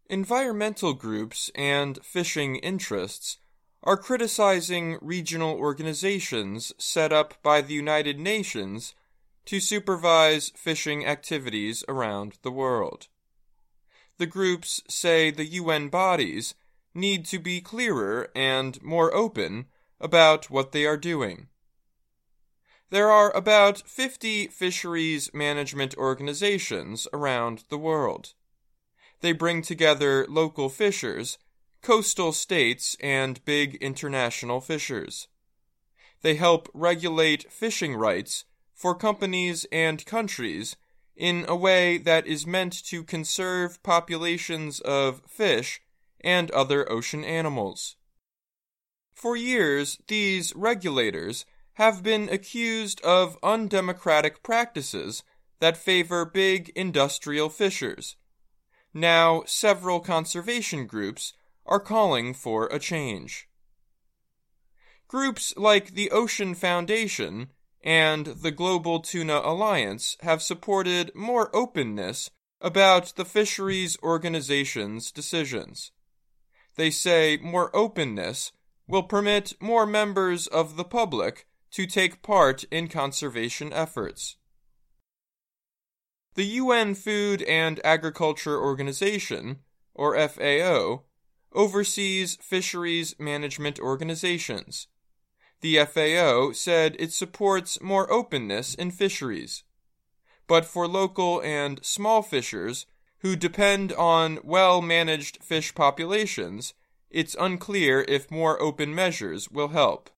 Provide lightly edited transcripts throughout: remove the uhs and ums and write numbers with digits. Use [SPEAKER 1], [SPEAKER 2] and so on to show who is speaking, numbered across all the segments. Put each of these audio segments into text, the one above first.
[SPEAKER 1] Environmental groups and fishing interests are criticizing regional organizations set up by the United Nations to supervise fishing activities around the world. The groups say the UN bodies need to be clearer and more open about what they are doing. There are about 50 fisheries management organizations around the world. They bring together local fishers, coastal states, and big international fishers. They help regulate fishing rights for companies and countries in a way that is meant to conserve populations of fish and other ocean animals. For years, these regulators have been accused of undemocratic practices that favor big industrial fishers. Now, several conservation groups are calling for a change. Groups like the Ocean Foundation and the Global Tuna Alliance have supported more openness about the fisheries organization's decisions. They say more openness will permit more members of the public to take part in conservation efforts. The UN Food and Agriculture Organization, or FAO, oversees fisheries management organizations. The FAO said it supports more openness in fisheries. But for local and small fishers who depend on well-managed fish populations, it's unclear if more open measures will help.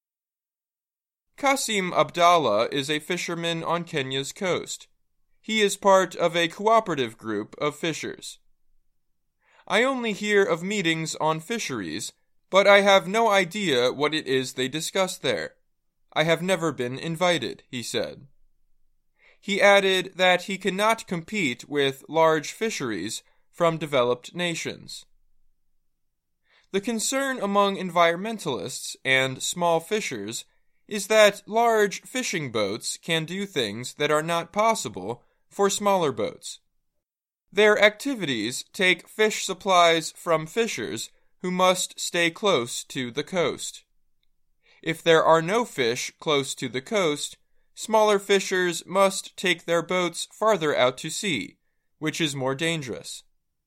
[SPEAKER 1] Kasim Abdallah is a fisherman on Kenya's coast. He is part of a cooperative group of fishers. I only hear of meetings on fisheries, but I have no idea what it is they discuss there. I have never been invited, he said. He added that he cannot compete with large fisheries from developed nations. The concern among environmentalists and small fishers is that large fishing boats can do things that are not possible for smaller boats. Their activities take fish supplies from fishers who must stay close to the coast. If there are no fish close to the coast, smaller fishers must take their boats farther out to sea, which is more dangerous.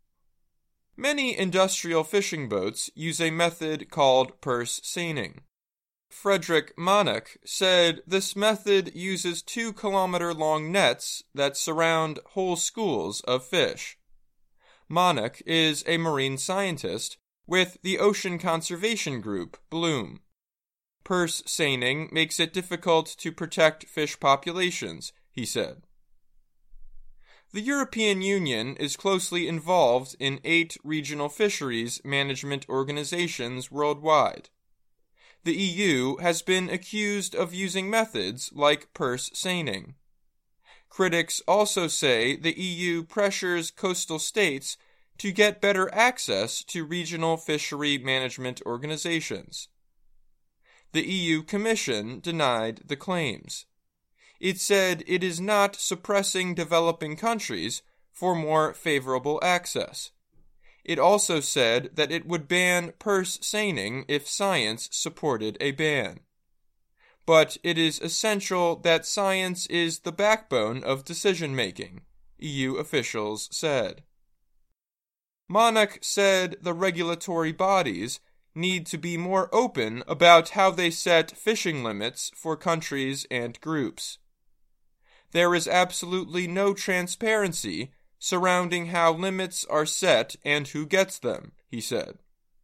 [SPEAKER 1] Many industrial fishing boats use a method called purse seining. Frederick Monach said this method uses 2-kilometer-long nets that surround whole schools of fish. Monach is a marine scientist with the ocean conservation group, Bloom. Purse seining makes it difficult to protect fish populations, he said. The European Union is closely involved in 8 regional fisheries management organizations worldwide. The EU has been accused of using methods like purse seining. Critics also say the EU pressures coastal states to get better access to regional fishery management organizations. The EU Commission denied the claims. It said it is not suppressing developing countries for more favorable access. It also said that it would ban purse seining if science supported a ban. But it is essential that science is the backbone of decision-making, EU officials said. Monach said the regulatory bodies need to be more open about how they set fishing limits for countries and groups. There is absolutely no transparency surrounding how limits are set and who gets them, he said.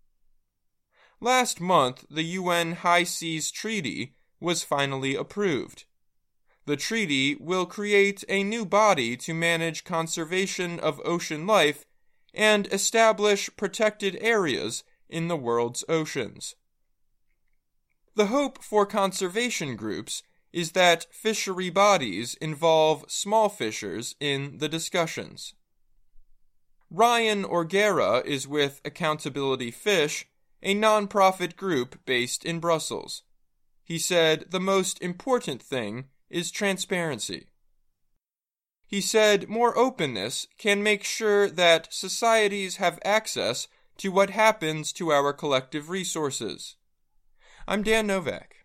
[SPEAKER 1] Last month, the UN High Seas Treaty was finally approved. The treaty will create a new body to manage conservation of ocean life and establish protected areas in the world's oceans. The hope for conservation groups is that fishery bodies involve small fishers in the discussions. Ryan Orgera is with Accountability Fish, a non-profit group based in Brussels. He said the most important thing is transparency. He said more openness can make sure that societies have access to what happens to our collective resources. I'm Dan Novak.